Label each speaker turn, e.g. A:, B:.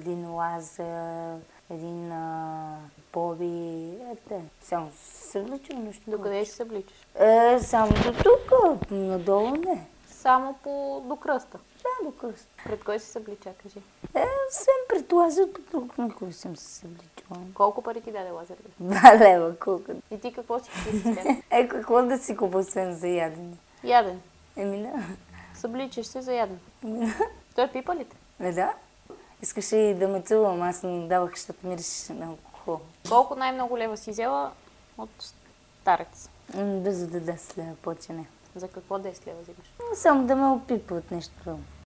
A: един Лазар, един Боби. Само се събличам нещо.
B: Докъде ще се вличаш?
A: Само до тук, надолу не.
B: Само до кръста.
A: Да, до кръст.
B: Пред кой се съблича, кажи?
A: Освен пред Лазар, по друг на кой съм се събличала.
B: Колко пари ти даде Лазар?
A: 2 лева, колко.
B: И ти какво си с тях?
A: Какво да си купа, освен за ядене?
B: Яден.
A: Да.
B: Събличаш се за яден. Той пипа ли те?
A: Да. Искаше и да ме целувам, аз не давах, защото мириш на алкохол.
B: Колко най-много лева си взела от старец?
A: Без да 10 лева, повече не.
B: За какво 10 лева взимаш?
A: Само да ме опипа от нещо.